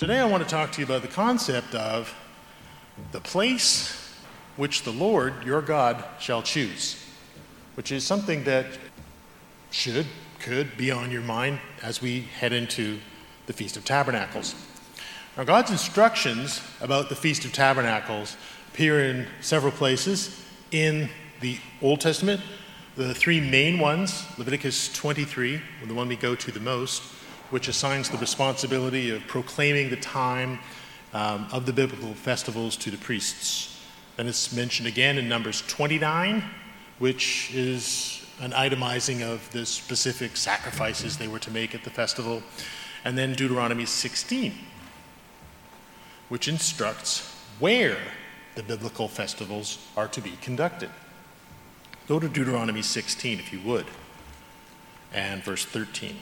Today I want to talk to you about the concept of the place which the Lord your God shall choose, which is something that could be on your mind as we head into the Feast of Tabernacles. Now, God's instructions about the Feast of Tabernacles appear in several places in the Old Testament. The three main ones, Leviticus 23, the one we go to the most, which assigns the responsibility of proclaiming the time of the biblical festivals to the priests. Then it's mentioned again in Numbers 29, which is an itemizing of the specific sacrifices they were to make at the festival. And then Deuteronomy 16, which instructs where the biblical festivals are to be conducted. Go to Deuteronomy 16, if you would, and verse 13.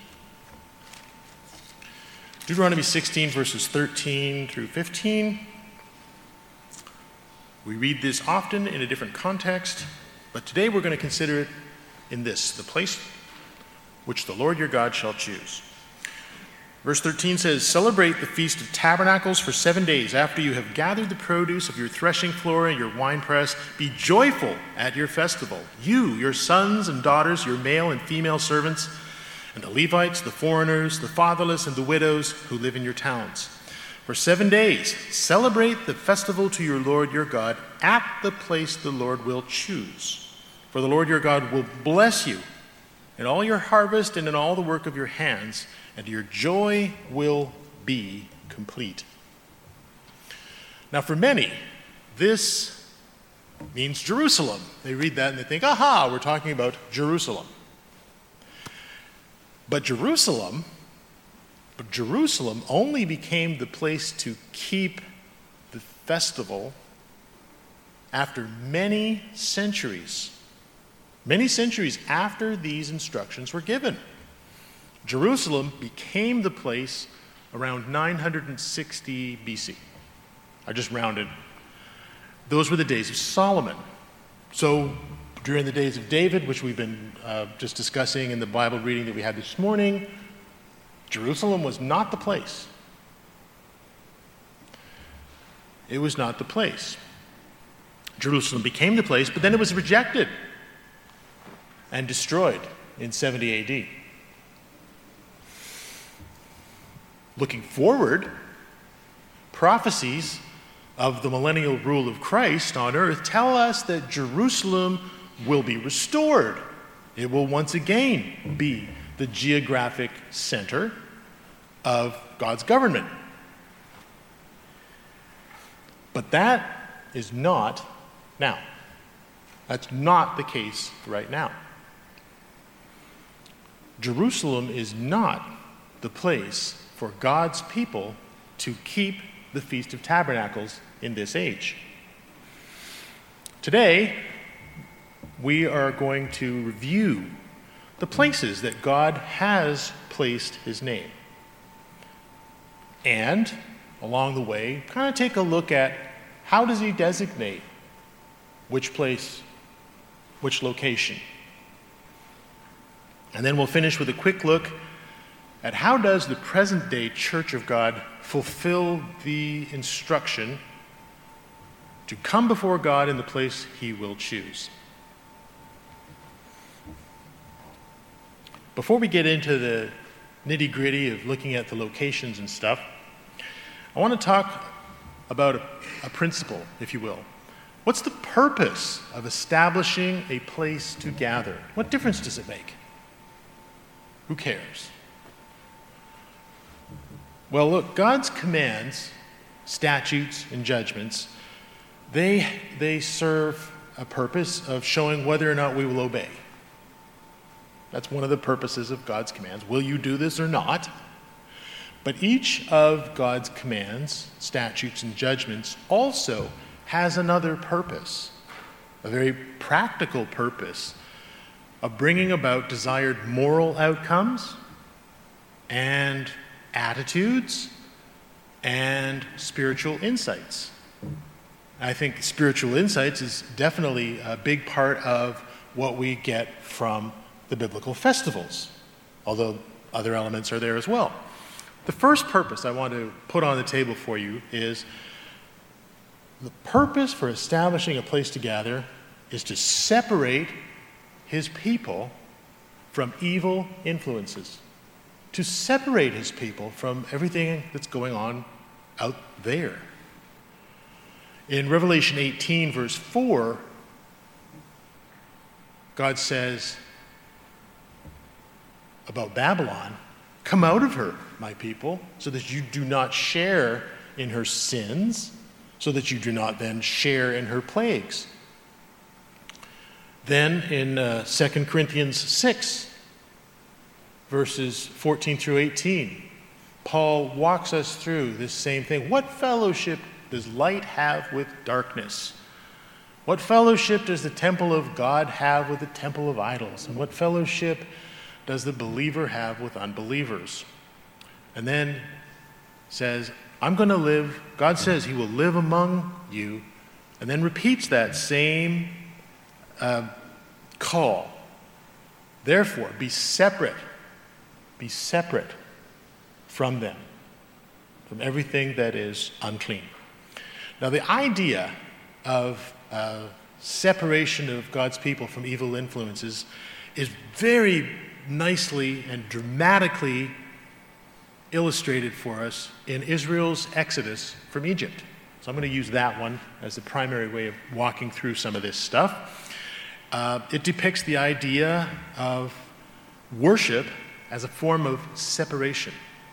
Deuteronomy 16, verses 13 through 15. We read this often in a different context, but today we're going to consider it in this, the place which the Lord your God shall choose. Verse 13 says, "Celebrate the Feast of Tabernacles for 7 days. After you have gathered the produce of your threshing floor and your winepress, be joyful at your festival. You, your sons and daughters, your male and female servants, and the Levites, the foreigners, the fatherless, and the widows who live in your towns. For 7 days, celebrate the festival to your Lord your God at the place the Lord will choose. For the Lord your God will bless you in all your harvest and in all the work of your hands, and your joy will be complete." Now, for many, this means Jerusalem. They read that and they think, aha, we're talking about Jerusalem. But Jerusalem only became the place to keep the festival after many centuries after these instructions were given. Jerusalem became the place around 960 BC. I just rounded. Those were the days of Solomon. So during the days of David, which we've been just discussing in the Bible reading that we had this morning, Jerusalem was not the place. It was not the place. Jerusalem became the place, but then it was rejected and destroyed in 70 AD. Looking forward, prophecies of the millennial rule of Christ on earth tell us that Jerusalem will be restored. It will once again be the geographic center of God's government. But that is not now. That's not the case right now. Jerusalem is not the place for God's people to keep the Feast of Tabernacles in this age. Today, we are going to review the places that God has placed his name. And, along the way, kind of take a look at how does he designate which place, which location. And then we'll finish with a quick look at how does the present-day Church of God fulfill the instruction to come before God in the place he will choose. Before we get into the nitty-gritty of looking at the locations and stuff, I want to talk about a principle, if you will. What's the purpose of establishing a place to gather? What difference does it make? Who cares? Well, look, God's commands, statutes, and judgments, they serve a purpose of showing whether or not we will obey. That's one of the purposes of God's commands. Will you do this or not? But each of God's commands, statutes, and judgments also has another purpose, a very practical purpose of bringing about desired moral outcomes and attitudes and spiritual insights. I think spiritual insights is definitely a big part of what we get from the biblical festivals, although other elements are there as well. The first purpose I want to put on the table for you is the purpose for establishing a place to gather is to separate his people from evil influences, to separate his people from everything that's going on out there. In Revelation 18, verse 4, God says about Babylon, "Come out of her, my people, so that you do not share in her sins, so that you do not then share in her plagues." Then in 2 Corinthians 6, verses 14 through 18, Paul walks us through this same thing. What fellowship does light have with darkness? What fellowship does the temple of God have with the temple of idols? And what fellowship does the believer have with unbelievers? And then says, I'm going to live. God says he will live among you, and then repeats that same call. Therefore, be separate from them, from everything that is unclean. Now, the idea of separation of God's people from evil influences is very nicely and dramatically illustrated for us in Israel's exodus from Egypt. So I'm going to use that one as the primary way of walking through some of this stuff. It depicts the idea of worship as a form of separation.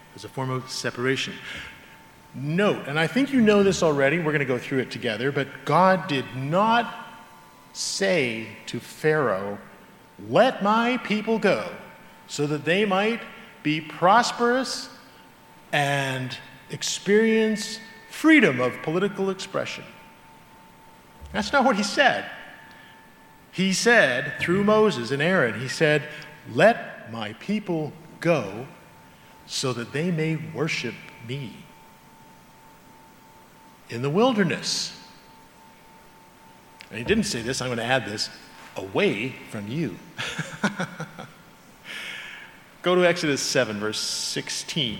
Note, and I think you know this already, we're going to go through it together, but God did not say to Pharaoh, "Let my people go so that they might be prosperous and experience freedom of political expression." That's not what he said. He said, through Moses and Aaron, he said, "Let my people go so that they may worship me in the wilderness." And he didn't say this, I'm going to add this, away from you. Go to Exodus 7, verse 16.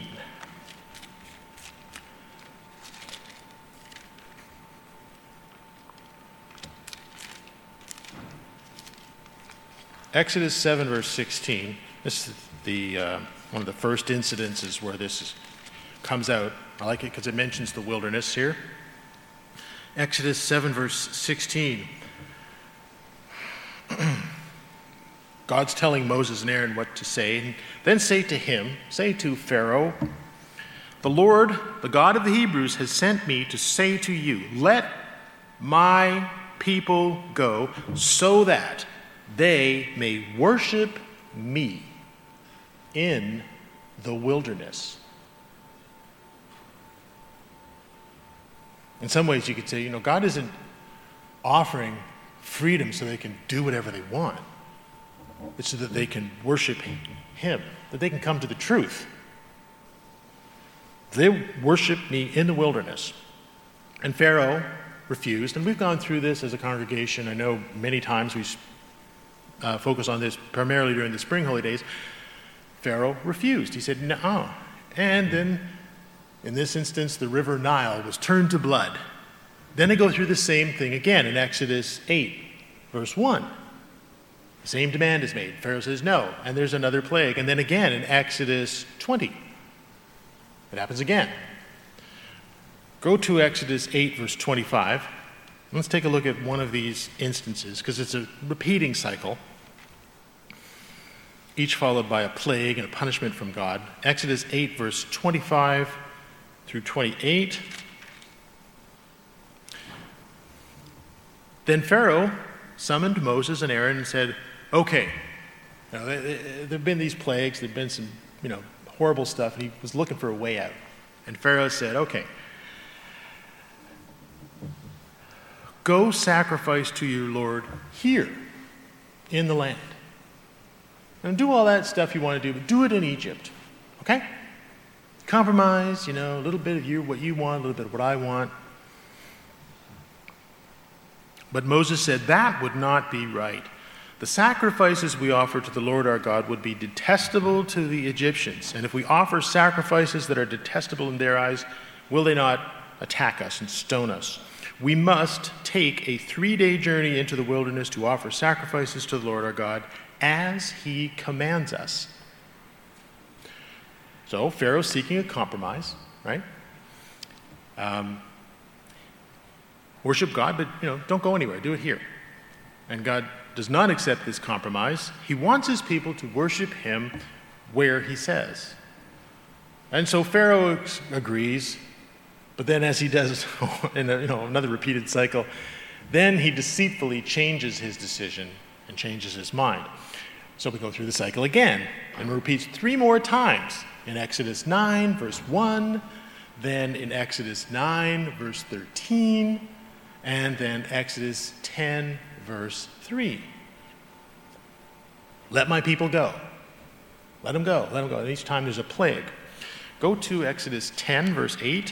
Exodus 7, verse 16. This is one of the first incidences where this comes out. I like it because it mentions the wilderness here. Exodus 7, verse 16. God's telling Moses and Aaron what to say. Then say to Pharaoh, "The Lord, the God of the Hebrews, has sent me to say to you, let my people go so that they may worship me in the wilderness." In some ways you could say, God isn't offering freedom so they can do whatever they want. It's so that they can worship him, that they can come to the truth. They worship me in the wilderness. And Pharaoh refused, and we've gone through this as a congregation. I know many times we focus on this primarily during the spring holidays. Pharaoh refused. He said, no. And then, in this instance, the river Nile was turned to blood. Then they go through the same thing again in Exodus 8, verse 1. The same demand is made. Pharaoh says no, and there's another plague. And then again in Exodus 20, it happens again. Go to Exodus 8, verse 25. Let's take a look at one of these instances, because it's a repeating cycle, each followed by a plague and a punishment from God. Exodus 8, verse 25 through 28. Then Pharaoh summoned Moses and Aaron and said, okay, there have been these plagues, there have been some horrible stuff, and he was looking for a way out. And Pharaoh said, okay, go sacrifice to your Lord here in the land. And do all that stuff you want to do, but do it in Egypt, okay? Compromise, a little bit of what you want, a little bit of what I want. But Moses said that would not be right. The sacrifices we offer to the Lord our God would be detestable to the Egyptians. And if we offer sacrifices that are detestable in their eyes, will they not attack us and stone us? We must take a 3-day journey into the wilderness to offer sacrifices to the Lord our God as he commands us. So Pharaoh's seeking a compromise, right? Worship God, but don't go anywhere. Do it here. And God does not accept this compromise. He wants his people to worship him where he says. And so Pharaoh agrees, but then as he does in another repeated cycle, then he deceitfully changes his decision and changes his mind. So we go through the cycle again, and repeats 3 more times. In Exodus 9, verse 1, then in Exodus 9, verse 13, and then Exodus 10, verse 3. Let my people go. Let them go. Let them go. And each time there's a plague. Go to Exodus 10, verse 8.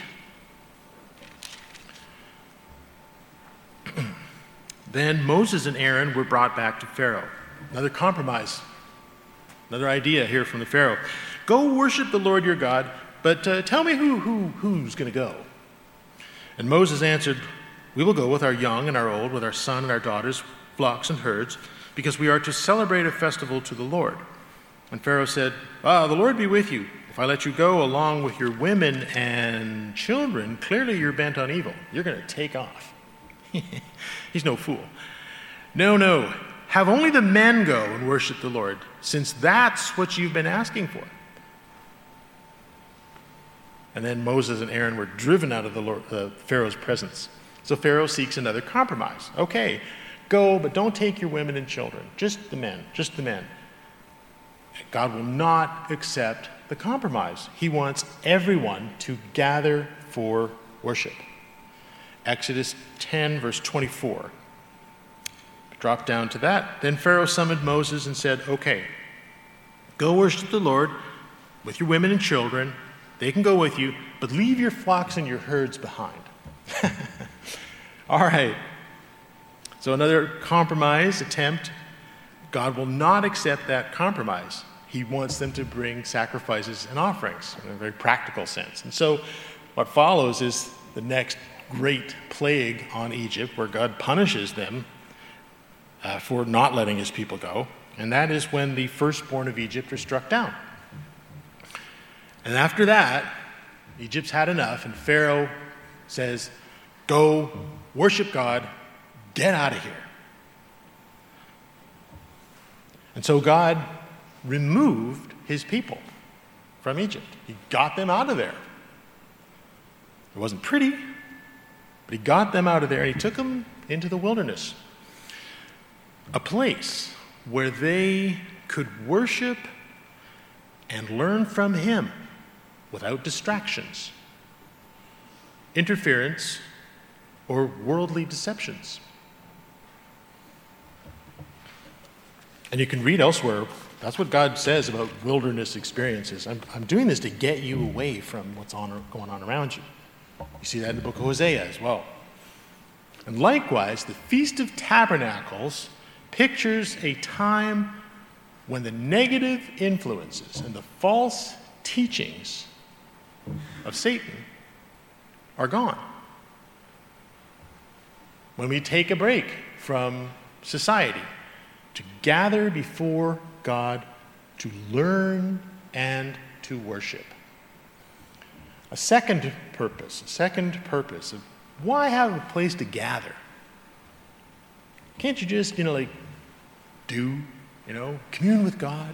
Then Moses and Aaron were brought back to Pharaoh. Another compromise. Another idea here from the Pharaoh. Go worship the Lord your God, but tell me who's going to go. And Moses answered, we will go with our young and our old, with our son and our daughters, flocks and herds, because we are to celebrate a festival to the Lord. And Pharaoh said, the Lord be with you. If I let you go along with your women and children, clearly you're bent on evil. You're going to take off. He's no fool. No. Have only the men go and worship the Lord, since that's what you've been asking for. And then Moses and Aaron were driven out of Pharaoh's presence. So Pharaoh seeks another compromise. Okay, go, but don't take your women and children. Just the men. God will not accept the compromise. He wants everyone to gather for worship. Exodus 10, verse 24. Drop down to that. Then Pharaoh summoned Moses and said, okay, go worship the Lord with your women and children. They can go with you, but leave your flocks and your herds behind. All right. So another compromise attempt. God will not accept that compromise. He wants them to bring sacrifices and offerings in a very practical sense. And so what follows is the next great plague on Egypt, where God punishes them for not letting his people go. And that is when the firstborn of Egypt are struck down. And after that, Egypt's had enough, and Pharaoh says, go worship God, get out of here. And so God removed his people from Egypt. He got them out of there. It wasn't pretty, but he got them out of there, and he took them into the wilderness, a place where they could worship and learn from him without distractions, interference, or worldly deceptions. And you can read elsewhere, that's what God says about wilderness experiences. I'm doing this to get you away from what's going on around you. You see that in the book of Hosea as well. And likewise, the Feast of Tabernacles pictures a time when the negative influences and the false teachings of Satan are gone. When we take a break from society to gather before God to learn and to worship. A second purpose of why have a place to gather? Can't you just, commune with God?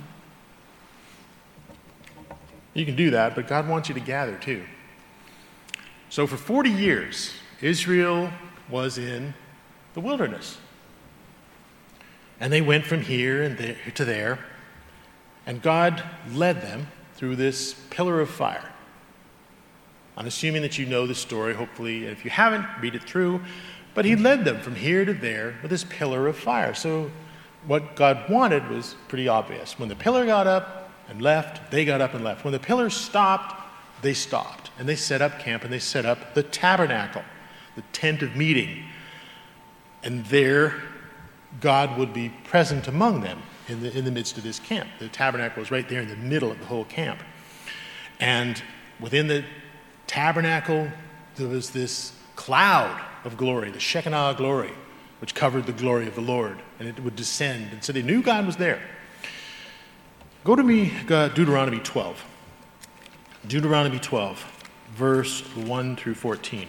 You can do that, but God wants you to gather too. So for 40 years, Israel was in the wilderness. And they went from here and there to there, and God led them through this pillar of fire. I'm assuming that you know the story, hopefully. If you haven't, read it through. But he led them from here to there with this pillar of fire. So what God wanted was pretty obvious. When the pillar got up and left, they got up and left. When the pillar stopped, they stopped. And they set up camp, and they set up the tabernacle, the tent of meeting. And there God would be present among them in the midst of this camp. The tabernacle was right there in the middle of the whole camp. And within the tabernacle, there was this cloud of glory, the Shekinah glory, which covered the glory of the Lord, and it would descend. And so they knew God was there. Go to me, Deuteronomy 12. Deuteronomy 12, verse 1 through 14.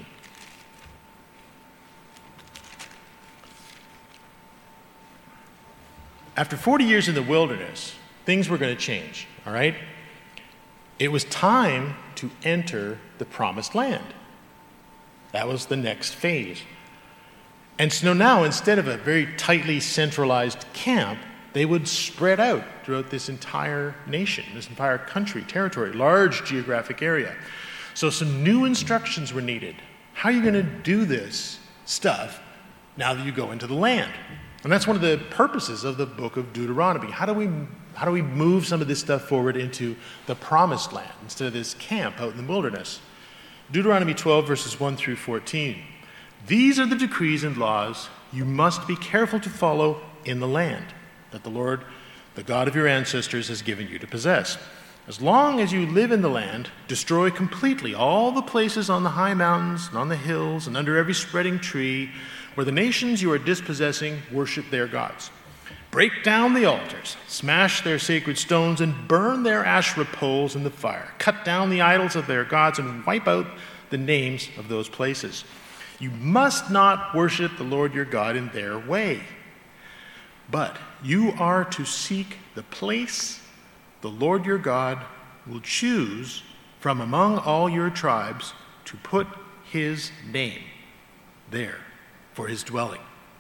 After 40 years in the wilderness, things were going to change, all right? It was time to enter the promised land. That was the next phase. And so now, instead of a very tightly centralized camp, they would spread out throughout this entire nation, this entire country, territory, large geographic area. So some new instructions were needed. How are you going to do this stuff now that you go into the land? And that's one of the purposes of the book of Deuteronomy. How do we move some of this stuff forward into the promised land instead of this camp out in the wilderness? Deuteronomy 12, verses 1 through 14. These are the decrees and laws you must be careful to follow in the land that the Lord, the God of your ancestors, has given you to possess. As long as you live in the land, destroy completely all the places on the high mountains and on the hills and under every spreading tree where the nations you are dispossessing worship their gods. Break down the altars, smash their sacred stones, and burn their Asherah poles in the fire. Cut down the idols of their gods and wipe out the names of those places. You must not worship the Lord your God in their way, but you are to seek the place the Lord your God will choose from among all your tribes to put his name there for his dwelling.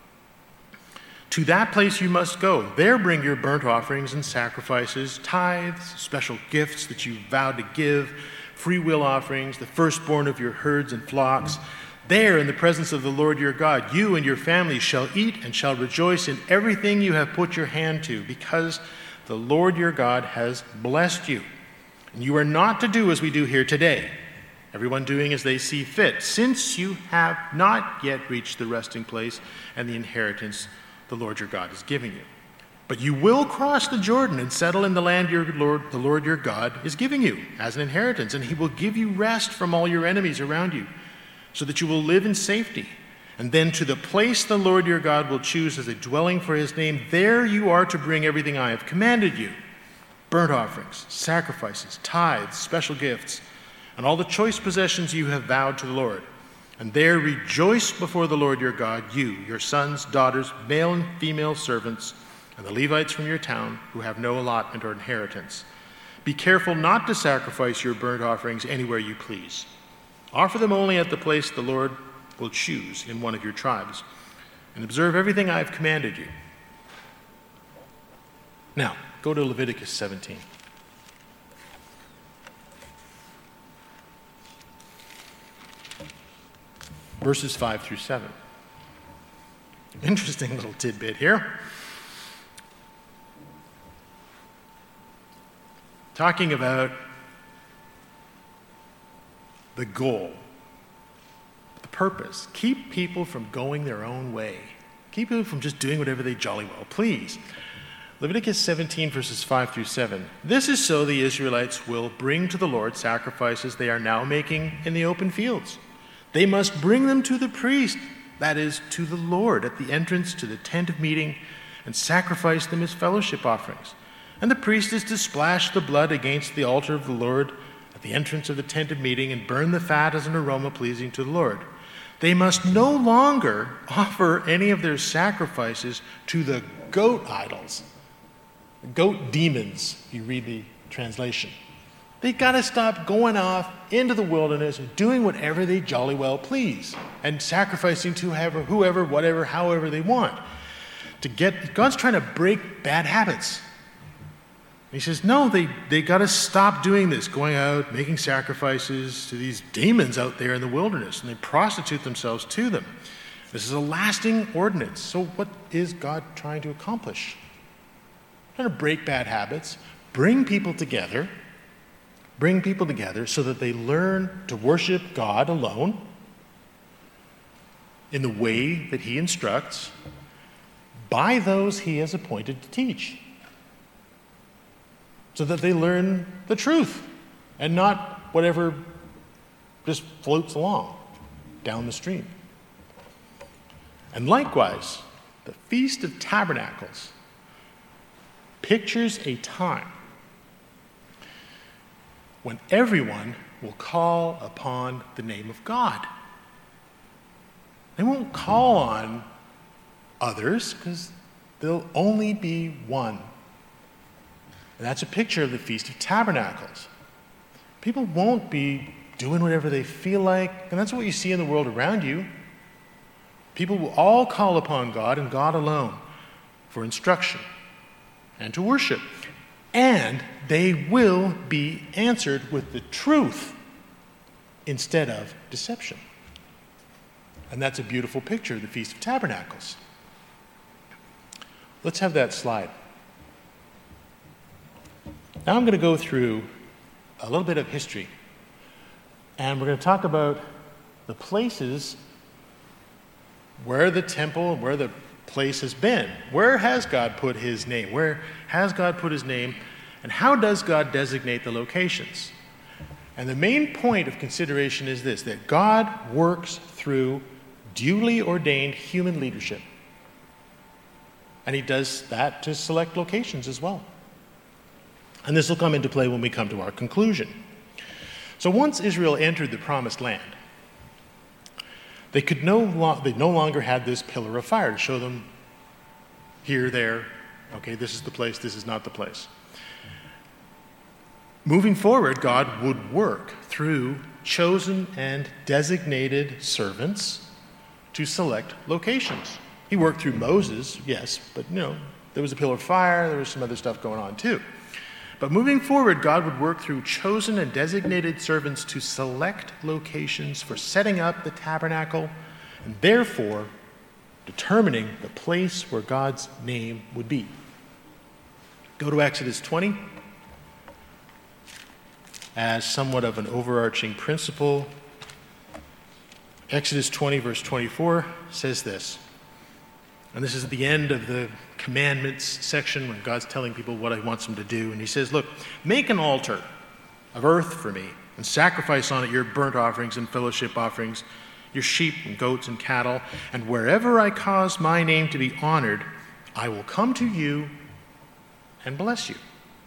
To that place you must go. There bring your burnt offerings and sacrifices, tithes, special gifts that you vowed to give, free will offerings, the firstborn of your herds and flocks. There, in the presence of the Lord your God, you and your family shall eat and shall rejoice in everything you have put your hand to, because the Lord your God has blessed you. And you are not to do as we do here today, everyone doing as they see fit, since you have not yet reached the resting place and the inheritance the Lord your God is giving you. But you will cross the Jordan and settle in the land the Lord your God is giving you as an inheritance, and he will give you rest from all your enemies around you, so that you will live in safety. And then to the place the Lord your God will choose as a dwelling for his name, there you are to bring everything I have commanded you: burnt offerings, sacrifices, tithes, special gifts, and all the choice possessions you have vowed to the Lord. And there rejoice before the Lord your God, you, your sons, daughters, male and female servants, and the Levites from your town who have no allotment or inheritance. Be careful not to sacrifice your burnt offerings anywhere you please. Offer them only at the place the Lord will choose in one of your tribes, and observe everything I have commanded you. Now, go to Leviticus 17. Verses 5 through 7. Interesting little tidbit here. Talking about the goal, the purpose. Keep people from going their own way. Keep people from just doing whatever they jolly well please. Leviticus 17, verses 5 through 7. This is so the Israelites will bring to the Lord sacrifices they are now making in the open fields. They must bring them to the priest, that is, to the Lord, at the entrance to the tent of meeting, and sacrifice them as fellowship offerings. And the priest is to splash the blood against the altar of the Lord at the entrance of the tent of meeting and burn the fat as an aroma pleasing to the Lord. They must no longer offer any of their sacrifices to the goat idols, goat demons, if you read the translation. They got to stop going off into the wilderness and doing whatever they jolly well please and sacrificing to whoever, whatever, however they want. God's trying to break bad habits. He says, no, they got to stop doing this, going out, making sacrifices to these demons out there in the wilderness, and they prostitute themselves to them. This is a lasting ordinance. So what is God trying to accomplish? Trying to break bad habits, bring people together so that they learn to worship God alone in the way that he instructs, by those he has appointed to teach, so that they learn the truth and not whatever just floats along down the stream. And likewise, the Feast of Tabernacles pictures a time when everyone will call upon the name of God. They won't call on others because there'll only be one. And that's a picture of the Feast of Tabernacles. People won't be doing whatever they feel like, and that's what you see in the world around you. People will all call upon God and God alone for instruction and to worship. And they will be answered with the truth instead of deception. And that's a beautiful picture of the Feast of Tabernacles. Let's have that slide. Now I'm going to go through a little bit of history. And we're going to talk about the places where the temple, where the place has been. Where has God put his name? Where has God put his name? And how does God designate the locations? And the main point of consideration is this, that God works through duly ordained human leadership. And he does that to select locations as well. And this will come into play when we come to our conclusion. So once Israel entered the Promised Land, they no longer had this pillar of fire to show them here, there, okay, this is the place, this is not the place. Moving forward, God would work through chosen and designated servants to select locations. He worked through Moses, yes, but there was a pillar of fire, there was some other stuff going on too. But moving forward, God would work through chosen and designated servants to select locations for setting up the tabernacle and therefore determining the place where God's name would be. Go to Exodus 20 as somewhat of an overarching principle. Exodus 20, verse 24 says this, and this is at the end of the commandments section when God's telling people what he wants them to do. And he says, look, make an altar of earth for me and sacrifice on it your burnt offerings and fellowship offerings, your sheep and goats and cattle. And wherever I cause my name to be honored, I will come to you and bless you.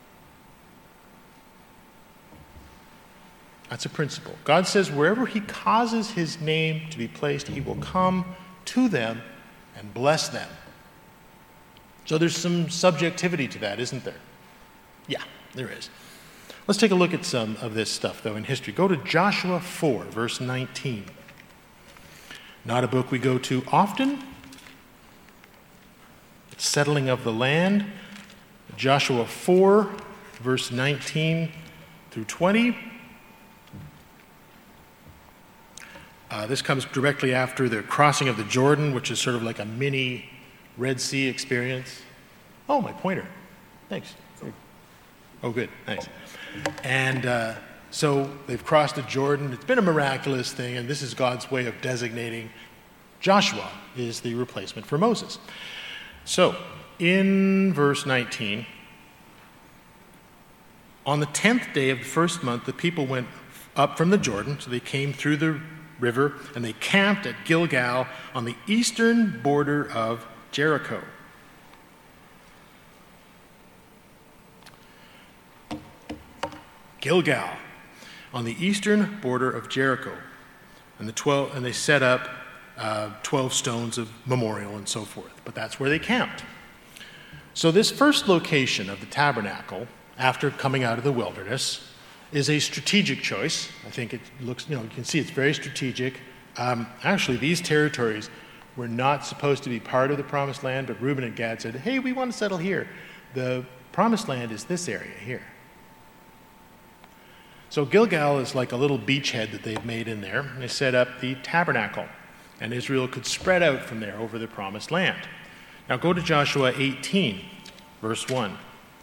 That's a principle. God says wherever he causes his name to be placed, he will come to them and bless them. So there's some subjectivity to that, isn't there? Yeah, there is. Let's take a look at some of this stuff, though, in history. Go to Joshua 4, verse 19. Not a book we go to often. Settling of the land. Joshua 4, verse 19 through 20. This comes directly after the crossing of the Jordan, which is sort of like a mini Red Sea experience. Oh, my pointer. Thanks. Oh, good. Nice. And so they've crossed the Jordan. It's been a miraculous thing, and this is God's way of designating Joshua is the replacement for Moses. So in verse 19, on the 10th day of the first month, the people went up from the Jordan, so they came through the river, and they camped at Gilgal on the eastern border of Jericho. Gilgal, on the eastern border of Jericho, and they set up 12 stones of memorial and so forth. But that's where they camped. So this first location of the tabernacle, after coming out of the wilderness, is a strategic choice. I think it looks, you can see it's very strategic. Actually, these territories were not supposed to be part of the Promised Land, but Reuben and Gad said, hey, we want to settle here. The Promised Land is this area here. So Gilgal is like a little beachhead that they've made in there. And they set up the tabernacle, and Israel could spread out from there over the Promised Land. Now go to Joshua 18, verse 1.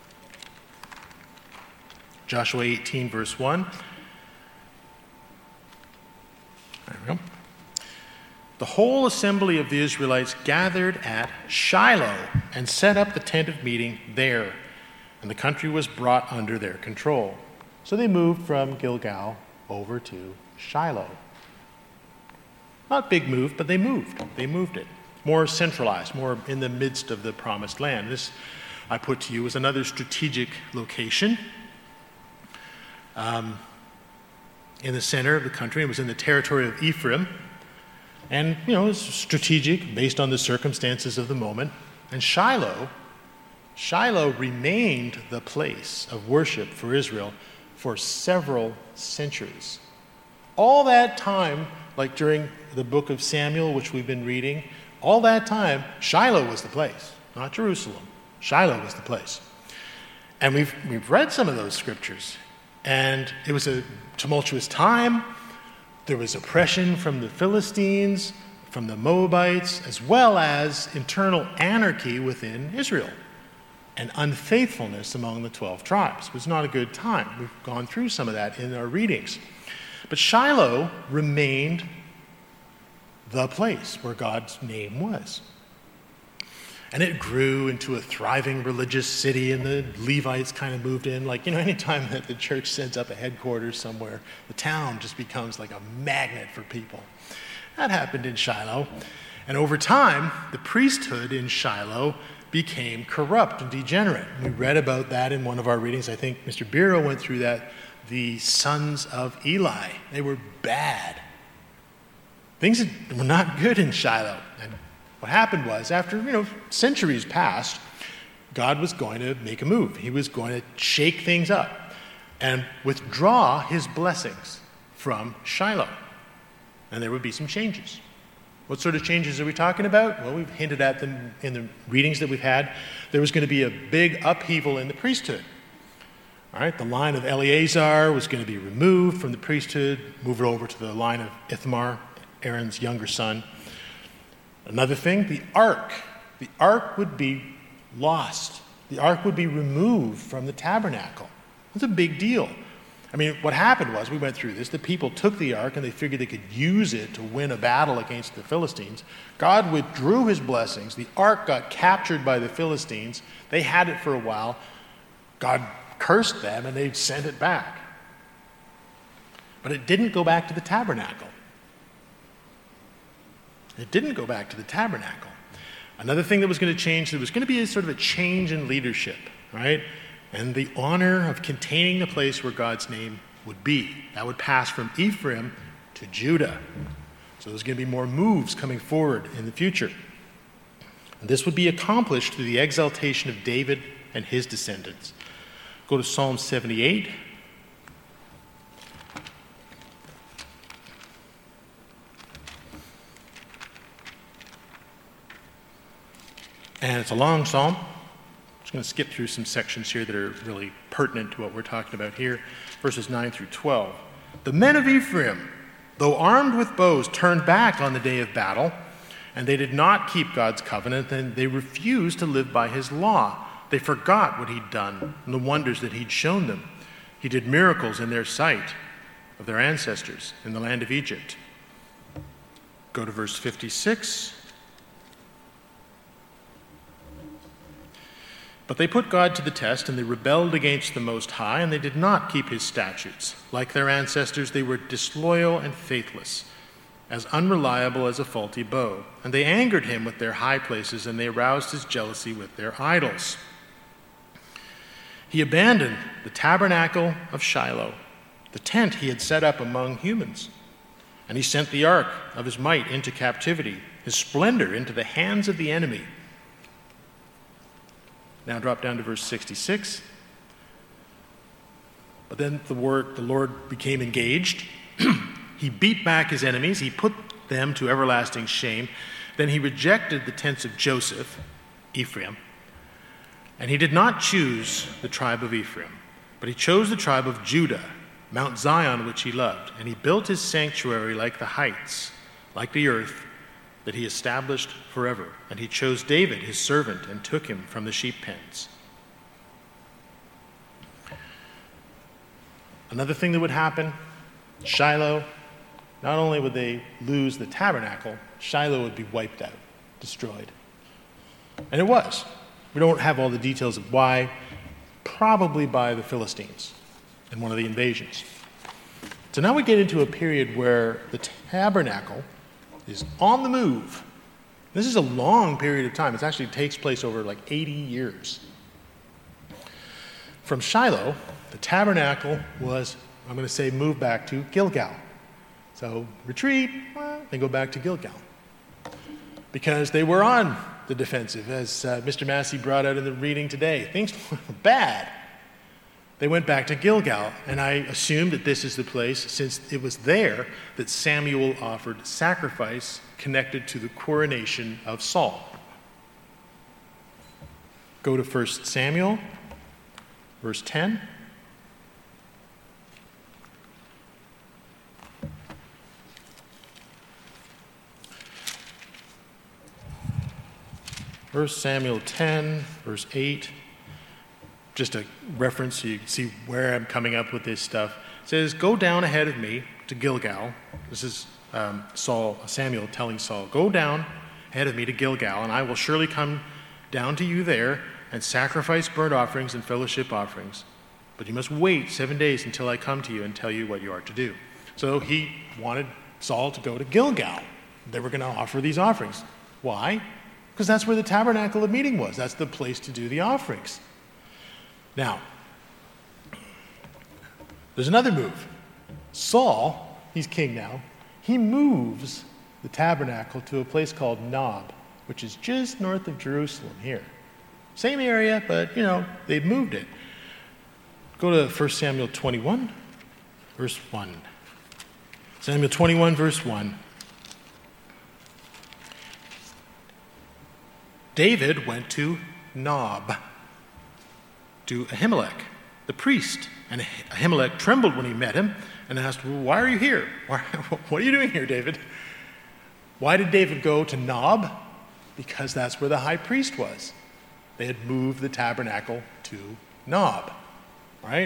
Joshua 18, verse 1. There we go. the whole assembly of the Israelites gathered at Shiloh and set up the tent of meeting there, and the country was brought under their control. So they moved from Gilgal over to Shiloh. Not big move, but they moved. They moved it. More centralized, more in the midst of the promised land. This, I put to you, as another strategic location in the center of the country. It was in the territory of Ephraim. And, it's strategic based on the circumstances of the moment. And Shiloh remained the place of worship for Israel for several centuries. All that time, like during the book of Samuel, which we've been reading, all that time, Shiloh was the place, not Jerusalem. Shiloh was the place. And we've read some of those scriptures. And it was a tumultuous time. There was oppression from the Philistines, from the Moabites, as well as internal anarchy within Israel and unfaithfulness among the 12 tribes. It was not a good time. We've gone through some of that in our readings. But Shiloh remained the place where God's name was. And it grew into a thriving religious city, and the Levites kind of moved in. Anytime that the church sets up a headquarters somewhere, the town just becomes like a magnet for people. That happened in Shiloh. And over time, the priesthood in Shiloh became corrupt and degenerate. We read about that in one of our readings. I think Mr. Biro went through that. The sons of Eli, they were bad. Things were not good in Shiloh. And what happened was, after centuries passed, God was going to make a move. He was going to shake things up and withdraw his blessings from Shiloh. And there would be some changes. What sort of changes are we talking about? Well, we've hinted at them in the readings that we've had. There was going to be a big upheaval in the priesthood. All right, the line of Eleazar was going to be removed from the priesthood, move it over to the line of Ithamar, Aaron's younger son. Another thing, the ark. The ark would be lost. The ark would be removed from the tabernacle. That's a big deal. What happened was, we went through this, the people took the ark and they figured they could use it to win a battle against the Philistines. God withdrew his blessings. The ark got captured by the Philistines. They had it for a while. God cursed them and they sent it back. But it didn't go back to the tabernacle. It didn't go back to the tabernacle. Another thing that was going to change, there was going to be a sort of a change in leadership, right? And the honor of containing the place where God's name would be. That would pass from Ephraim to Judah. So there's going to be more moves coming forward in the future. And this would be accomplished through the exaltation of David and his descendants. Go to Psalm 78. And it's a long psalm. I'm just going to skip through some sections here that are really pertinent to what we're talking about here. Verses 9 through 12. The men of Ephraim, though armed with bows, turned back on the day of battle, and they did not keep God's covenant, and they refused to live by his law. They forgot what he'd done and the wonders that he'd shown them. He did miracles in their sight of their ancestors in the land of Egypt. Go to verse 56. But they put God to the test, and they rebelled against the Most High, and they did not keep his statutes. Like their ancestors, they were disloyal and faithless, as unreliable as a faulty bow. And they angered him with their high places, and they aroused his jealousy with their idols. He abandoned the tabernacle of Shiloh, the tent he had set up among humans. And he sent the ark of his might into captivity, his splendor into the hands of the enemy. Now drop down to verse 66. But then the Lord became engaged. He beat back his enemies. He put them to everlasting shame. Then he rejected the tents of Joseph, Ephraim. And he did not choose the tribe of Ephraim, but he chose the tribe of Judah, Mount Zion, which he loved. And he built his sanctuary like the heights, like the earth, that he established forever. And he chose David, his servant, and took him from the sheep pens. Another thing that would happen, Shiloh, not only would they lose the tabernacle, Shiloh would be wiped out, destroyed. And it was. We don't have all the details of why, probably by the Philistines in one of the invasions. So now we get into a period where the tabernacle is on the move. This is a long period of time. It actually takes place over like 80 years. From Shiloh, the tabernacle was, I'm going to say, moved back to Gilgal. So retreat, then go back to Gilgal. Because they were on the defensive, as Mr. Massey brought out in the reading today. Things were bad. They went back to Gilgal, and I assume that this is the place, since it was there that Samuel offered sacrifice connected to the coronation of Saul. Go to 1 Samuel, verse 10. First Samuel 10, verse 8. Just a reference so you can see where I'm coming up with this stuff. It says, "Go down ahead of me to Gilgal." This is Samuel telling Saul, "Go down ahead of me to Gilgal, and I will surely come down to you there and sacrifice burnt offerings and fellowship offerings. But you must wait 7 days until I come to you and tell you what you are to do." So he wanted Saul to go to Gilgal. They were going to offer these offerings. Why? Because that's where the tabernacle of meeting was. That's the place to do the offerings. Now, there's another move. Saul, he's king now, he moves the tabernacle to a place called Nob, which is just north of Jerusalem here. Same area, but, they've moved it. Go to 1 Samuel 21, verse 1. Samuel 21, verse 1. David went to Nob, to Ahimelech, the priest. And Ahimelech trembled when he met him and asked, "Why are you here? What are you doing here, David?" Why did David go to Nob? Because that's where the high priest was. They had moved the tabernacle to Nob, right?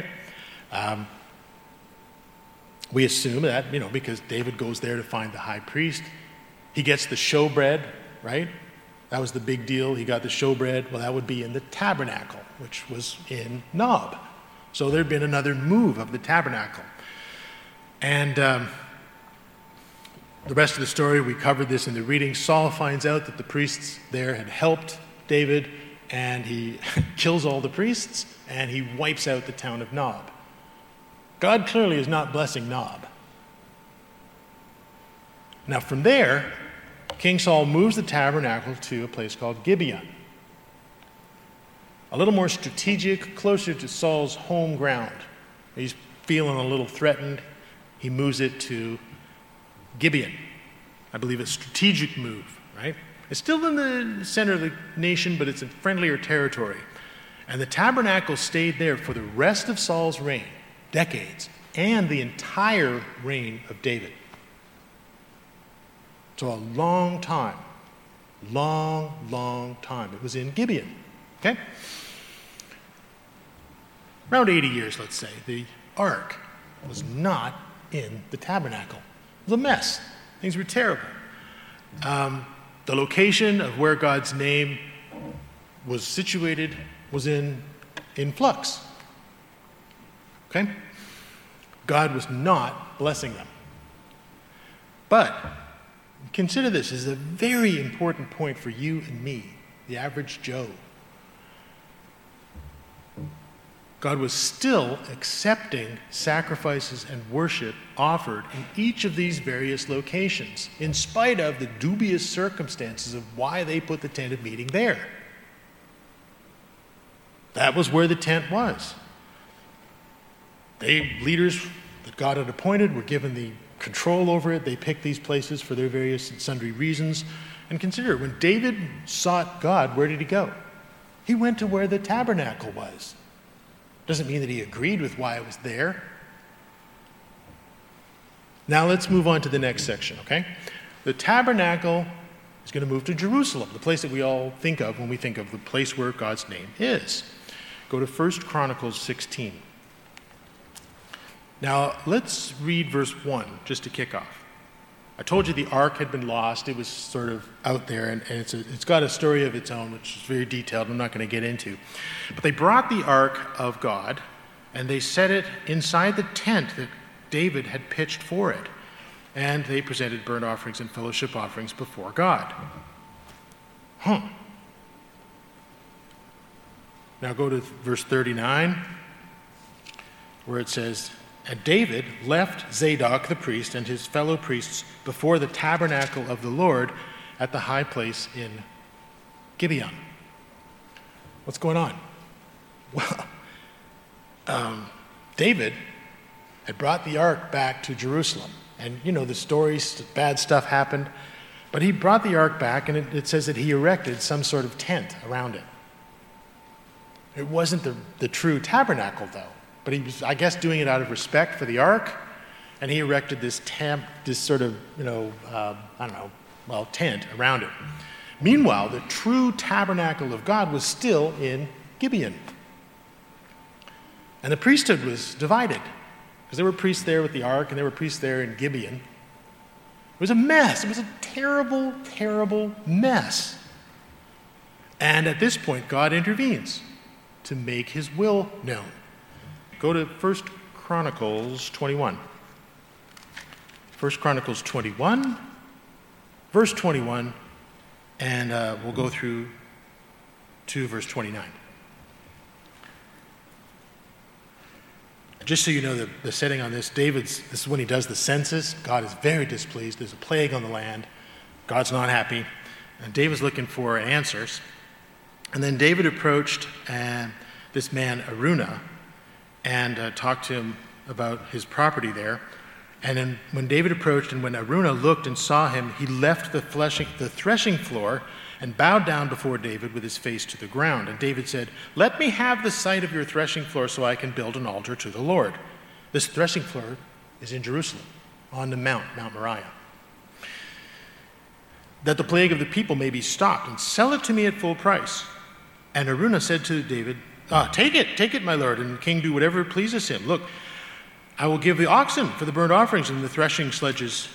We assume that, because David goes there to find the high priest. He gets the showbread, right? That was the big deal. He got the showbread. Well, that would be in the tabernacle, which was in Nob. So there'd been another move of the tabernacle. And the rest of the story, we covered this in the reading. Saul finds out that the priests there had helped David, and he kills all the priests, and he wipes out the town of Nob. God clearly is not blessing Nob. Now from there, King Saul moves the tabernacle to a place called Gibeon. A little more strategic, closer to Saul's home ground. He's feeling a little threatened. He moves it to Gibeon. I believe a strategic move, right? It's still in the center of the nation, but it's in friendlier territory. And the tabernacle stayed there for the rest of Saul's reign, decades, and the entire reign of David. So a long time. Long time. It was in Gibeon. Okay? Around 80 years, let's say, the ark was not in the tabernacle. It was a mess. Things were terrible. The location of where God's name was situated was in flux. Okay? God was not blessing them. But consider this as a very important point for you and me, the average Joe. God was still accepting sacrifices and worship offered in each of these various locations, in spite of the dubious circumstances of why they put the tent of meeting there. That was where the tent was. Leaders that God had appointed were given the control over it. They picked these places for their various and sundry reasons. And consider, when David sought God, where did he go? He went to where the tabernacle was. Doesn't mean that he agreed with why it was there. Now let's move on to the next section, okay? The tabernacle is going to move to Jerusalem, the place that we all think of when we think of the place where God's name is. Go to 1 Chronicles 16. Now let's read verse 1 just to kick off. I told you the ark had been lost. It was sort of out there, and it's got a story of its own, which is very detailed. I'm not going to get into. But they brought the ark of God, and they set it inside the tent that David had pitched for it. And they presented burnt offerings and fellowship offerings before God. Now go to verse 39, where it says, "And David left Zadok the priest and his fellow priests before the tabernacle of the Lord at the high place in Gibeon." What's going on? Well, David had brought the ark back to Jerusalem. And you know the stories, bad stuff happened. But he brought the ark back, and it says that he erected some sort of tent around it. It wasn't the true tabernacle, though. But he was, I guess, doing it out of respect for the ark, and he erected this sort of, tent around it. Meanwhile, the true tabernacle of God was still in Gibeon. And the priesthood was divided, because there were priests there with the ark, and there were priests there in Gibeon. It was a mess. It was a terrible, terrible mess. And at this point, God intervenes to make his will known. Go to 1 Chronicles 21. 1 Chronicles 21, verse 21, and we'll go through to verse 29. Just so you know the setting on this, this is when he does the census. God is very displeased. There's a plague on the land. God's not happy. And David's looking for answers. And then David approached this man, Araunah, and talked to him about his property there. And then when David approached and when Araunah looked and saw him, he left the threshing floor and bowed down before David with his face to the ground. And David said, "Let me have the site of your threshing floor so I can build an altar to the Lord." This threshing floor is in Jerusalem, on the Mount Moriah. "That the plague of the people may be stopped, and sell it to me at full price." And Araunah said to David, take it, my lord, and the king do whatever pleases him. Look, I will give the oxen for the burnt offerings and the threshing sledges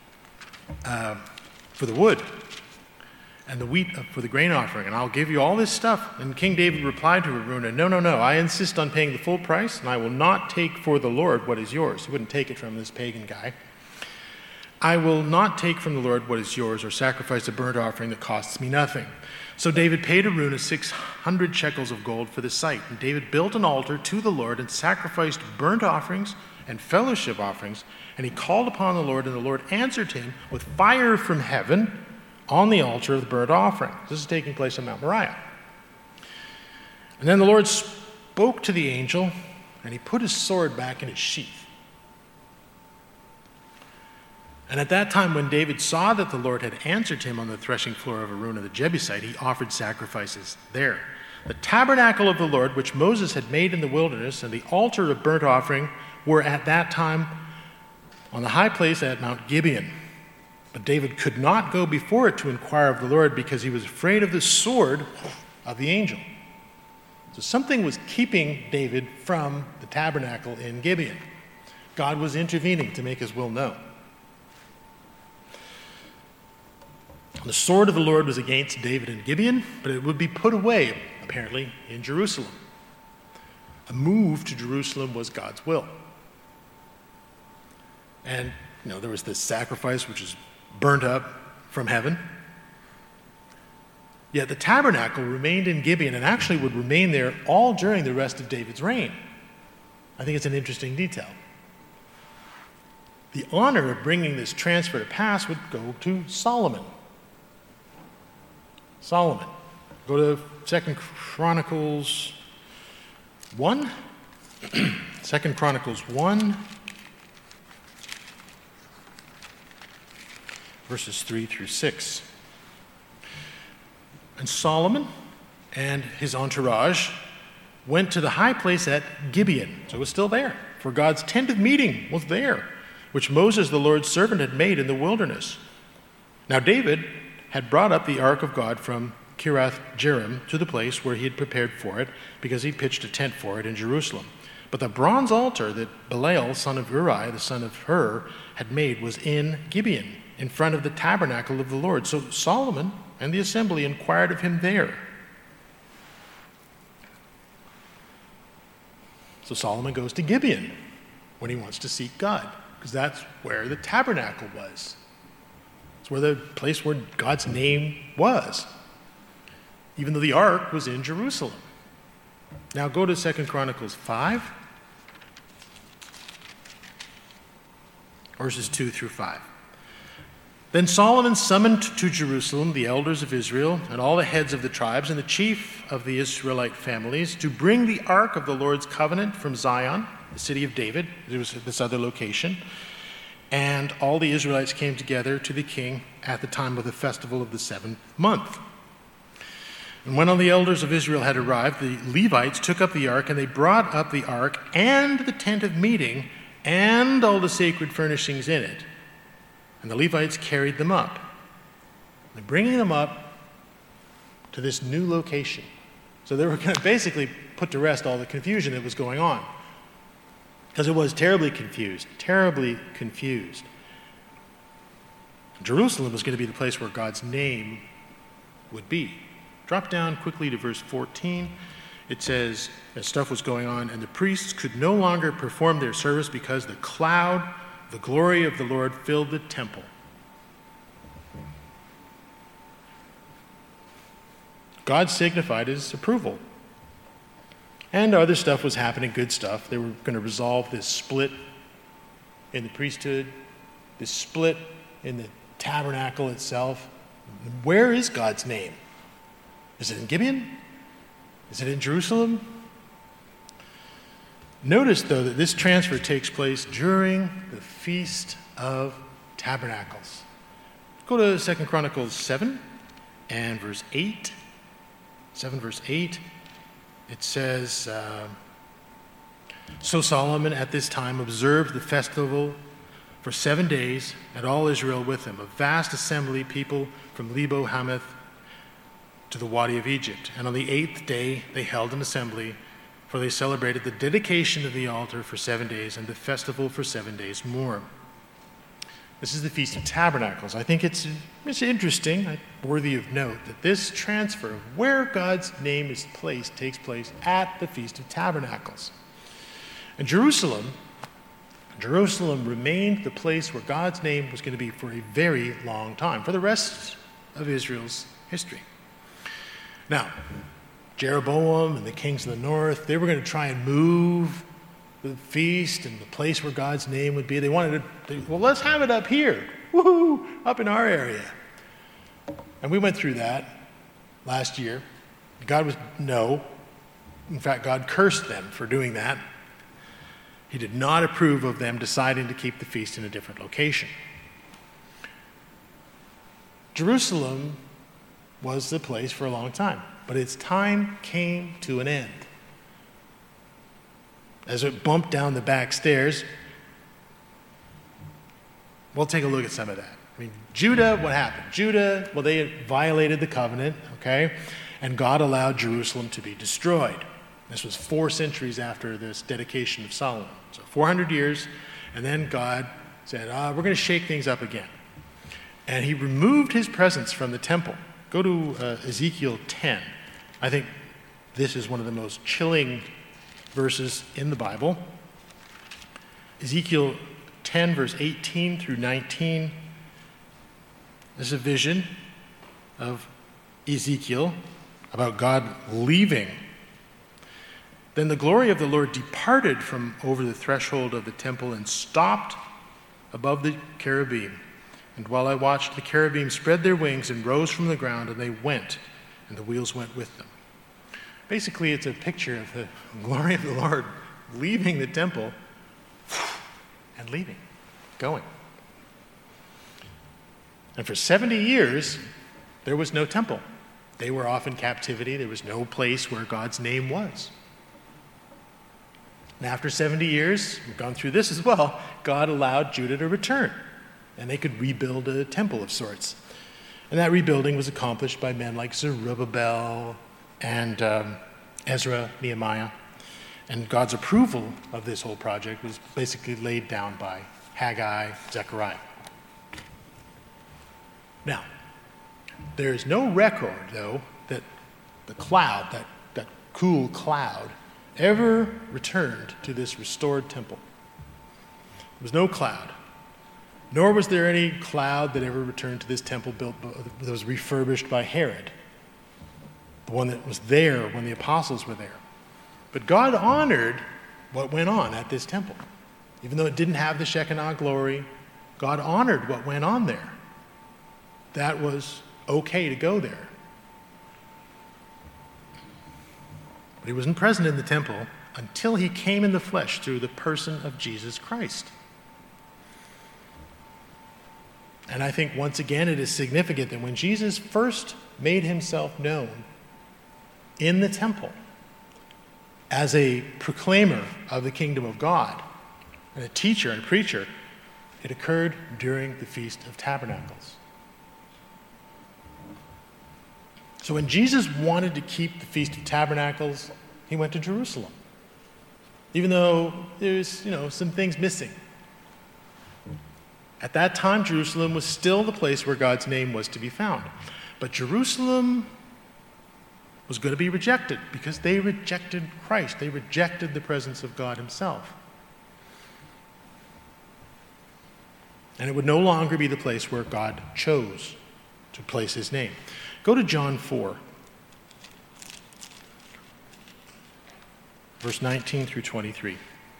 for the wood, and the wheat for the grain offering, and I'll give you all this stuff. And King David replied to Araunah, No, I insist on paying the full price, and I will not take for the Lord what is yours. He wouldn't take it from this pagan guy. "I will not take from the Lord what is yours or sacrifice a burnt offering that costs me nothing." So David paid Araunah 600 shekels of gold for the site. And David built an altar to the Lord and sacrificed burnt offerings and fellowship offerings. And he called upon the Lord, and the Lord answered him with fire from heaven on the altar of the burnt offering. This is taking place on Mount Moriah. And then the Lord spoke to the angel, and he put his sword back in its sheath. And at that time, when David saw that the Lord had answered him on the threshing floor of Araunah the Jebusite, he offered sacrifices there. The tabernacle of the Lord, which Moses had made in the wilderness, and the altar of burnt offering were at that time on the high place at Mount Gibeon. But David could not go before it to inquire of the Lord because he was afraid of the sword of the angel. So something was keeping David from the tabernacle in Gibeon. God was intervening to make his will known. The sword of the Lord was against David in Gibeon, but it would be put away, apparently, in Jerusalem. A move to Jerusalem was God's will. And, there was this sacrifice which is burnt up from heaven. Yet the tabernacle remained in Gibeon and actually would remain there all during the rest of David's reign. I think it's an interesting detail. The honor of bringing this transfer to pass would go to Solomon. Go to 2 Chronicles 1. 2 Chronicles 1, verses 3 through 6. And Solomon and his entourage went to the high place at Gibeon. So it was still there, for God's tent of meeting was there, which Moses, the Lord's servant, had made in the wilderness. Now David had brought up the ark of God from Kiriath-Jearim to the place where he had prepared for it, because he pitched a tent for it in Jerusalem. But the bronze altar that Belial, son of Uri, the son of Hur, had made was in Gibeon. in front of the tabernacle of the Lord. So Solomon and the assembly inquired of him there. So Solomon goes to Gibeon when he wants to seek God, because that's where the tabernacle was. It's where the place where God's name was, even though the ark was in Jerusalem. Now go to 2 Chronicles 5, verses 2 through 5. Then Solomon summoned to Jerusalem the elders of Israel and all the heads of the tribes and the chief of the Israelite families to bring the ark of the Lord's covenant from Zion, the city of David. There was this other location. And all the Israelites came together to the king at the time of the festival of the 7th month. And when all the elders of Israel had arrived, the Levites took up the ark, and they brought up the ark and the tent of meeting and all the sacred furnishings in it. And the Levites carried them up. They're bringing them up to this new location. So they were going to basically put to rest all the confusion that was going on. Because it was terribly confused. Jerusalem was going to be the place where God's name would be. Drop down quickly to verse 14. It says, as stuff was going on, and the priests could no longer perform their service because the cloud, the glory of the Lord, filled the temple. God signified his approval. And other stuff was happening, good stuff. They were going to resolve this split in the priesthood, this split in the tabernacle itself. Where is God's name? Is it in Gibeon? Is it in Jerusalem? Notice, though, that this transfer takes place during the Feast of Tabernacles. Go to 2 Chronicles 7 and verse 8. 7 verse 8. It says, so Solomon at this time observed the festival for 7 days, and all Israel with him, a vast assembly, people from Lebo Hamath to the Wadi of Egypt. And on the 8th day they held an assembly, for they celebrated the dedication of the altar for 7 days and the festival for 7 days more. This is the Feast of Tabernacles. I think it's interesting, worthy of note, that this transfer of where God's name is placed takes place at the Feast of Tabernacles. And Jerusalem remained the place where God's name was going to be for a very long time, for the rest of Israel's history. Now, Jeroboam and the kings of the north, they were going to try and move the feast and the place where God's name would be. They wanted to, well, let's have it up here. Woohoo! Up in our area. And we went through that last year. God was, no. In fact, God cursed them for doing that. He did not approve of them deciding to keep the feast in a different location. Jerusalem was the place for a long time, but its time came to an end. As it bumped down the back stairs, we'll take a look at some of that. I mean, Judah, what happened? Judah, well, they had violated the covenant, okay? And God allowed Jerusalem to be destroyed. This was 4 centuries after this dedication of Solomon. So 400 years, and then God said, we're going to shake things up again. And he removed his presence from the temple. Go to Ezekiel 10. I think this is one of the most chilling verses in the Bible. Ezekiel 10, verse 18 through 19. This is a vision of Ezekiel about God leaving. Then the glory of the Lord departed from over the threshold of the temple and stopped above the cherubim. And while I watched, the cherubim spread their wings and rose from the ground, and they went, and the wheels went with them. Basically, it's a picture of the glory of the Lord leaving the temple and leaving, going. And for 70 years, there was no temple. They were off in captivity. There was no place where God's name was. And after 70 years, we've gone through this as well, God allowed Judah to return, and they could rebuild a temple of sorts. And that rebuilding was accomplished by men like Zerubbabel and Ezra, Nehemiah. And God's approval of this whole project was basically laid down by Haggai, Zechariah. Now, there is no record, though, that the cloud, that cool cloud, ever returned to this restored temple. There was no cloud, nor was there any cloud that ever returned to this temple built that was refurbished by Herod, the one that was there when the apostles were there. But God honored what went on at this temple. Even though it didn't have the Shekinah glory, God honored what went on there. That was okay to go there. But he wasn't present in the temple until he came in the flesh through the person of Jesus Christ. And I think once again it is significant that when Jesus first made himself known in the temple as a proclaimer of the kingdom of God, and a teacher and a preacher, it occurred during the Feast of Tabernacles. So when Jesus wanted to keep the Feast of Tabernacles, he went to Jerusalem, even though there's, some things missing. At that time, Jerusalem was still the place where God's name was to be found. But Jerusalem was going to be rejected because they rejected Christ. They rejected the presence of God himself. And it would no longer be the place where God chose to place his name. Go to John 4, verse 19 through 23.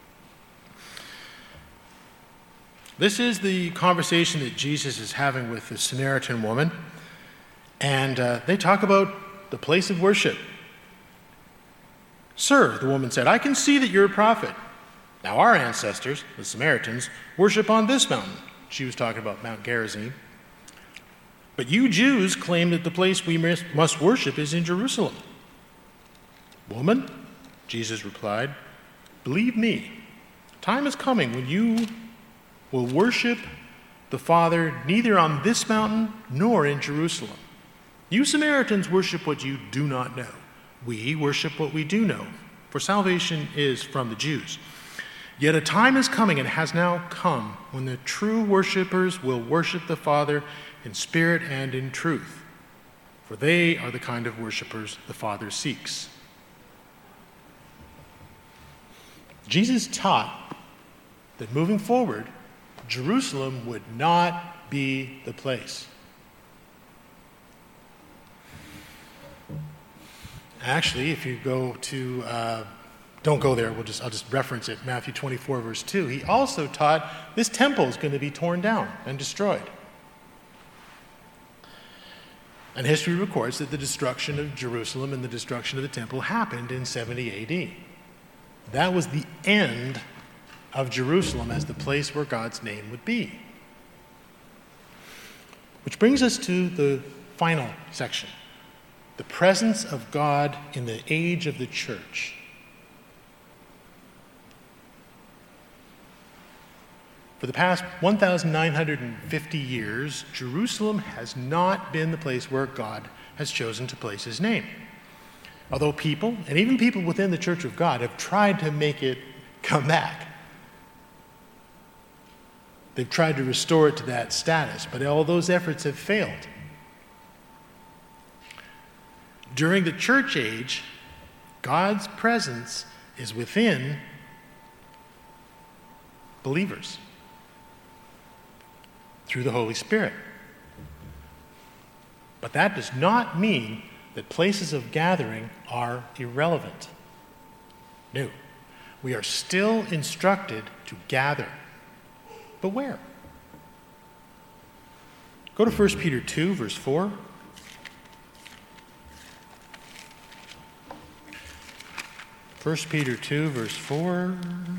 This is the conversation that Jesus is having with the Samaritan woman. And they talk about the place of worship. "Sir," the woman said, "I can see that you're a prophet. Now our ancestors, the Samaritans, worship on this mountain." She was talking about Mount Gerizim. "But you Jews claim that the place we must worship is in Jerusalem." "Woman," Jesus replied, "believe me, time is coming when you will worship the Father neither on this mountain nor in Jerusalem. You Samaritans worship what you do not know. We worship what we do know, for salvation is from the Jews. Yet a time is coming and has now come when the true worshipers will worship the Father in spirit and in truth, for they are the kind of worshipers the Father seeks." Jesus taught that moving forward, Jerusalem would not be the place. Actually, if you go to, don't go there, I'll just reference it, Matthew 24, verse 2. He also taught this temple is going to be torn down and destroyed. And history records that the destruction of Jerusalem and the destruction of the temple happened in 70 AD. That was the end of Jerusalem as the place where God's name would be. Which brings us to the final section, the presence of God in the age of the church. For the past 1,950 years, Jerusalem has not been the place where God has chosen to place his name. Although people, and even people within the Church of God, have tried to make it come back. They've tried to restore it to that status, but all those efforts have failed. During the church age, God's presence is within believers through the Holy Spirit. But that does not mean that places of gathering are irrelevant. No, we are still instructed to gather. But where? Go to 1 Peter 2, verse 4. First Peter 2, verse 4.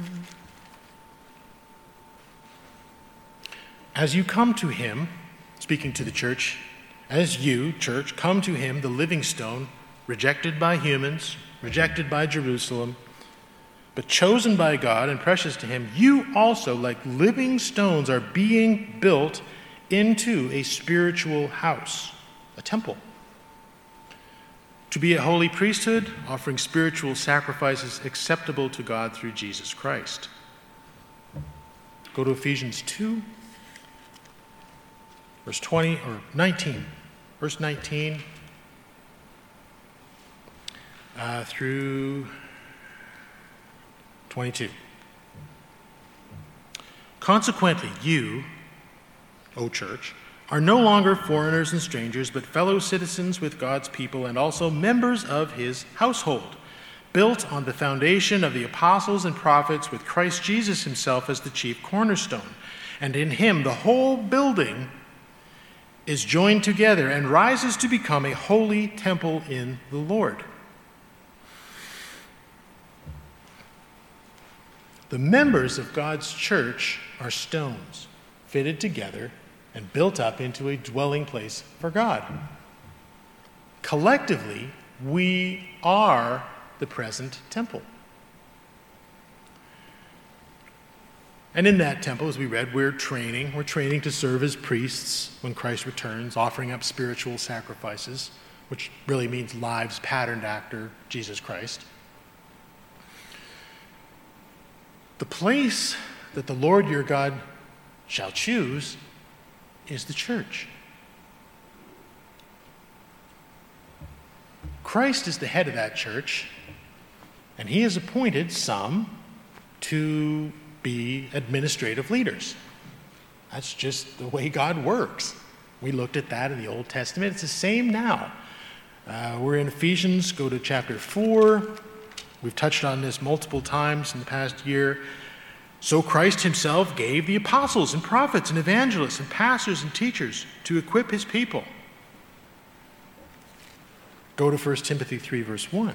"As you come to him," speaking to the church, "as you, church, come to him, the living stone, rejected by humans, rejected by Jerusalem, but chosen by God and precious to him, you also, like living stones, are being built into a spiritual house," a temple, "to be a holy priesthood, offering spiritual sacrifices acceptable to God through Jesus Christ." Go to Ephesians 2. verse 20 or 19, verse 19 through 22. Consequently, you, O church, are no longer foreigners and strangers, but fellow citizens with God's people and also members of his household, built on the foundation of the apostles and prophets, with Christ Jesus himself as the chief cornerstone. And in him the whole building is joined together and rises to become a holy temple in the Lord. The members of God's church are stones, fitted together and built up into a dwelling place for God. Collectively, we are the present temple. And in that temple, as we read, we're training to serve as priests when Christ returns, offering up spiritual sacrifices, which really means lives patterned after Jesus Christ. The place that the Lord your God shall choose is the church. Christ is the head of that church, and he has appointed some to be administrative leaders. That's just the way God works. We looked at that in the Old Testament. It's the same now. We're in Ephesians. Go to chapter 4. We've touched on this multiple times in the past year. So Christ himself gave the apostles and prophets and evangelists and pastors and teachers to equip his people. Go to 1 Timothy 3, verse 1.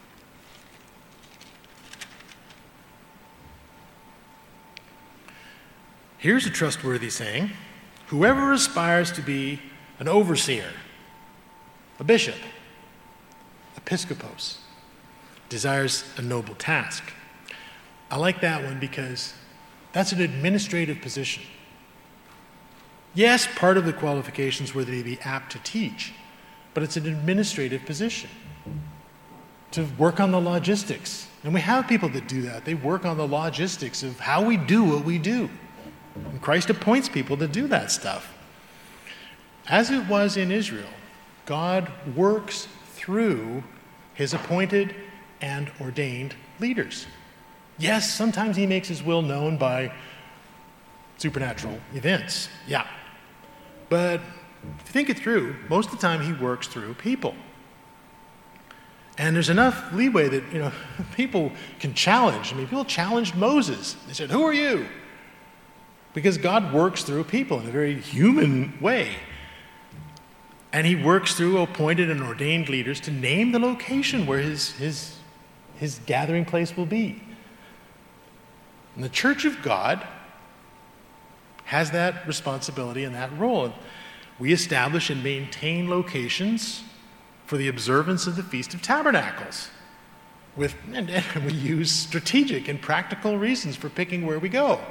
Here's a trustworthy saying: whoever aspires to be an overseer, a bishop, episcopos, desires a noble task. I like that one because that's an administrative position. Yes, part of the qualifications were that they be apt to teach, but it's an administrative position to work on the logistics. And we have people that do that. They work on the logistics of how we do what we do. And Christ appoints people to do that stuff. As it was in Israel, God works through his appointed and ordained leaders. Yes, sometimes he makes his will known by supernatural events. Yeah. But if you think it through, most of the time he works through people. And there's enough leeway that, people can challenge. People challenged Moses. They said, "Who are you?" Because God works through people in a very human way. And he works through appointed and ordained leaders to name the location where his gathering place will be. And the church of God has that responsibility and that role. We establish and maintain locations for the observance of the Feast of Tabernacles. And we use strategic and practical reasons for picking where we go.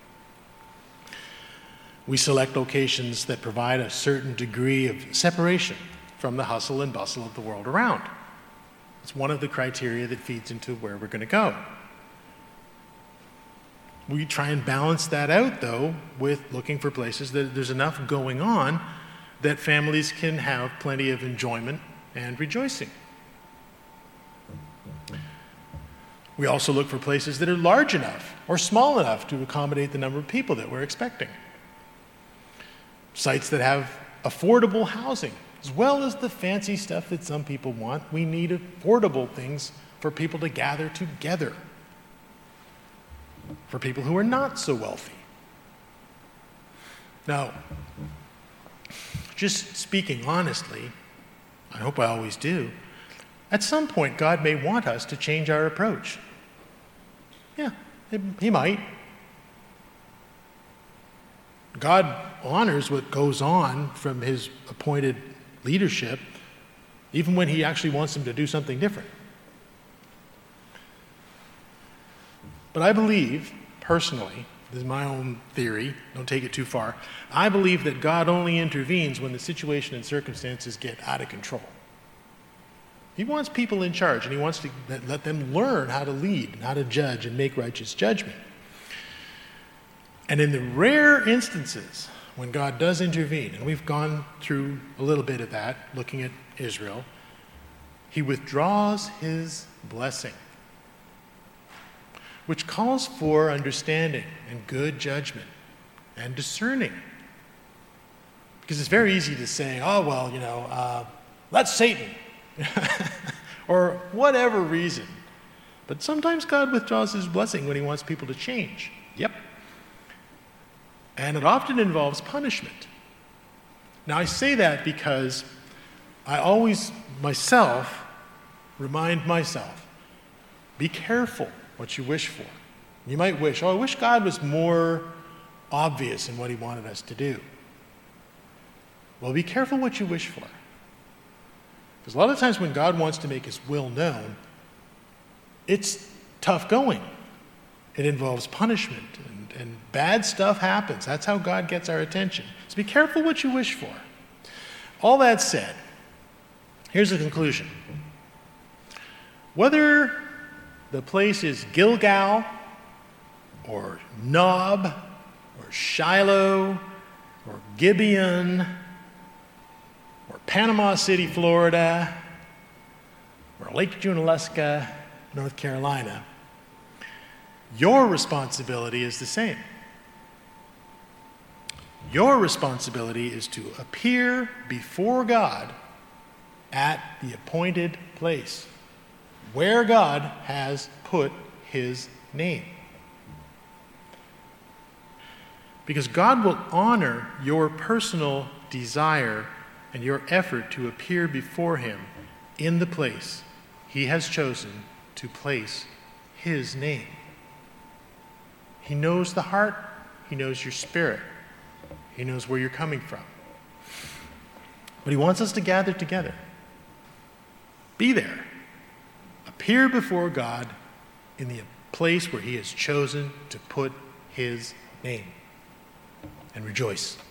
We select locations that provide a certain degree of separation from the hustle and bustle of the world around. It's one of the criteria that feeds into where we're going to go. We try and balance that out, though, with looking for places that there's enough going on that families can have plenty of enjoyment and rejoicing. We also look for places that are large enough or small enough to accommodate the number of people that we're expecting. Sites that have affordable housing, as well as the fancy stuff that some people want. We need affordable things for people to gather together, for people who are not so wealthy. Now, just speaking honestly, I hope I always do, at some point God may want us to change our approach. Yeah, he might. God honors what goes on from his appointed leadership, even when he actually wants them to do something different. But I believe, personally, this is my own theory, don't take it too far, I believe that God only intervenes when the situation and circumstances get out of control. He wants people in charge, and he wants to let them learn how to lead, and how to judge, and make righteous judgment. And in the rare instances when God does intervene, and we've gone through a little bit of that, looking at Israel, he withdraws his blessing, which calls for understanding and good judgment and discerning. Because it's very easy to say, oh, well, that's Satan, or whatever reason. But sometimes God withdraws his blessing when he wants people to change. Yep. And it often involves punishment. Now, I say that because I always, myself, remind myself, be careful what you wish for. You might wish, I wish God was more obvious in what he wanted us to do. Well, be careful what you wish for. Because a lot of times when God wants to make his will known, it's tough going. It involves punishment, and bad stuff happens. That's how God gets our attention. So be careful what you wish for. All that said, here's the conclusion. Whether the place is Gilgal, or Nob, or Shiloh, or Gibeon, or Panama City, Florida, or Lake Junaluska, North Carolina, your responsibility is the same. Your responsibility is to appear before God at the appointed place, where God has put his name. Because God will honor your personal desire and your effort to appear before him in the place he has chosen to place his name. He knows the heart. He knows your spirit. He knows where you're coming from. But he wants us to gather together. Be there. Appear before God in the place where he has chosen to put his name. And rejoice.